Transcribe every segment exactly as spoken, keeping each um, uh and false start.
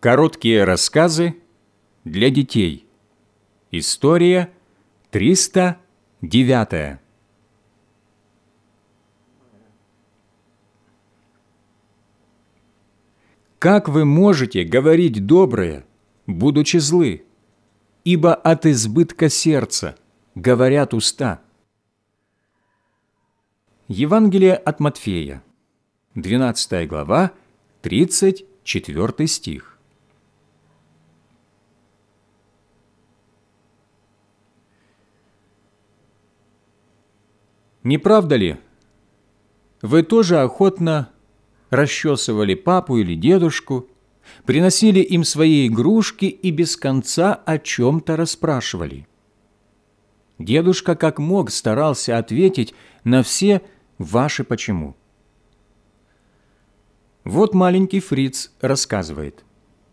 Короткие рассказы для детей. История триста девятая. Как вы можете говорить доброе, будучи злы? Ибо от избытка сердца говорят уста. Евангелие от Матфея, двенадцатая глава, тридцать четвёртый стих. Не правда ли, вы тоже охотно расчесывали папу или дедушку, приносили им свои игрушки и без конца о чем-то расспрашивали? Дедушка как мог старался ответить на все ваши «почему». Вот маленький Фриц рассказывает.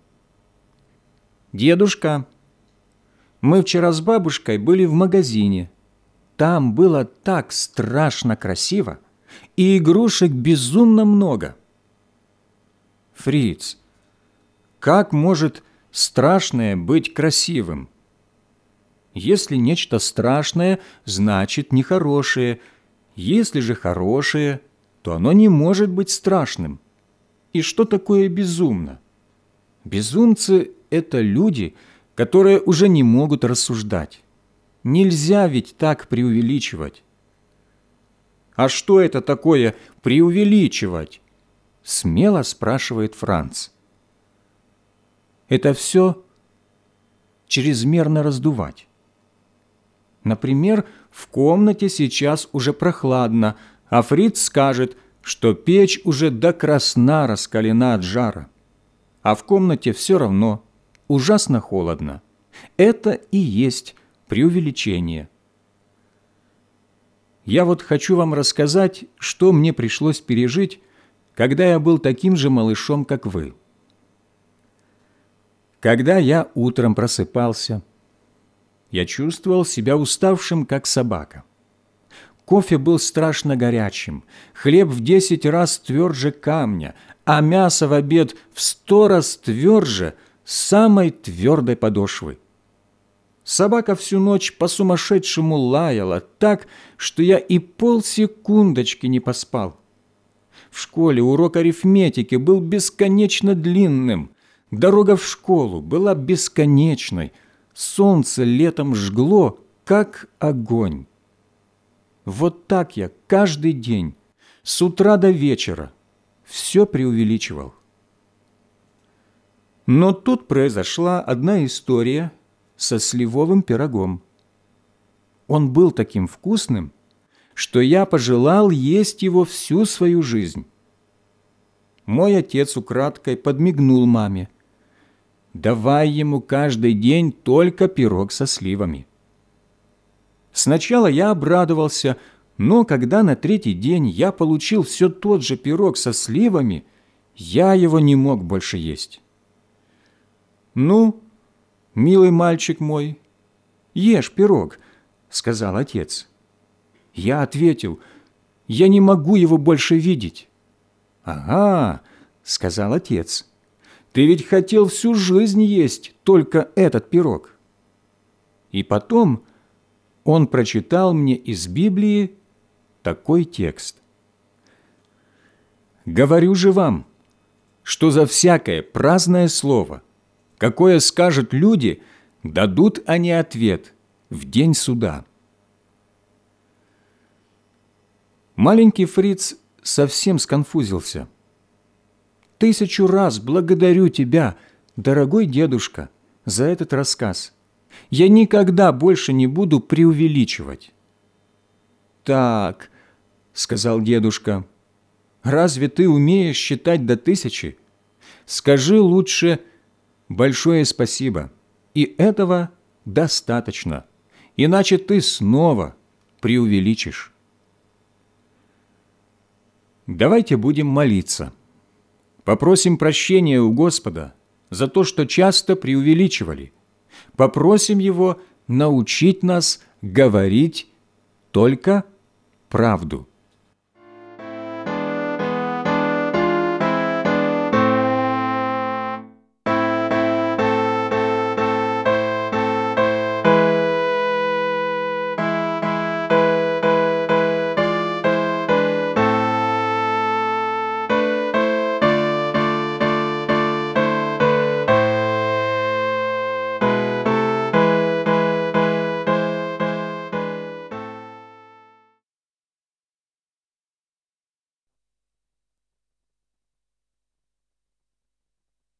«Дедушка, мы вчера с бабушкой были в магазине. Там было так страшно красиво, и игрушек безумно много». Фриц, как может страшное быть красивым? Если нечто страшное, значит нехорошее. Если же хорошее, то оно не может быть страшным. И что такое безумно? Безумцы – это люди, которые уже не могут рассуждать. Нельзя ведь так преувеличивать. «А что это такое преувеличивать?» – смело спрашивает Франц. Это все чрезмерно раздувать. Например, в комнате сейчас уже прохладно, а Фриц скажет, что печь уже до красна раскалена от жара. А в комнате все равно ужасно холодно. Это и есть преувеличение. Я вот хочу вам рассказать, что мне пришлось пережить, когда я был таким же малышом, как вы. Когда я утром просыпался, я чувствовал себя уставшим, как собака. Кофе был страшно горячим, хлеб в десять раз тверже камня, а мясо в обед в сто раз тверже самой твердой подошвы. Собака всю ночь по-сумасшедшему лаяла так, что я и полсекундочки не поспал. В школе урок арифметики был бесконечно длинным, дорога в школу была бесконечной, солнце летом жгло, как огонь. Вот так я каждый день, с утра до вечера, все преувеличивал. Но тут произошла одна история со сливовым пирогом. Он был таким вкусным, что я пожелал есть его всю свою жизнь. Мой отец украдкой подмигнул маме. Давай ему каждый день только пирог со сливами. Сначала я обрадовался, но когда на третий день я получил все тот же пирог со сливами, я его не мог больше есть. «Ну, милый мальчик мой, ешь пирог», — сказал отец. Я ответил, «Я не могу его больше видеть». «Ага», — сказал отец, «ты ведь хотел всю жизнь есть только этот пирог». И потом он прочитал мне из Библии такой текст. «Говорю же вам, что за всякое праздное слово, какое скажут люди, дадут они ответ в день суда». Маленький Фриц совсем сконфузился. «Тысячу раз благодарю тебя, дорогой дедушка, за этот рассказ. Я никогда больше не буду преувеличивать». «Так», — сказал дедушка, — «разве ты умеешь считать до тысячи? Скажи лучше большое спасибо, и этого достаточно, иначе ты снова преувеличишь». Давайте будем молиться. Попросим прощения у Господа за то, что часто преувеличивали. Попросим Его научить нас говорить только правду.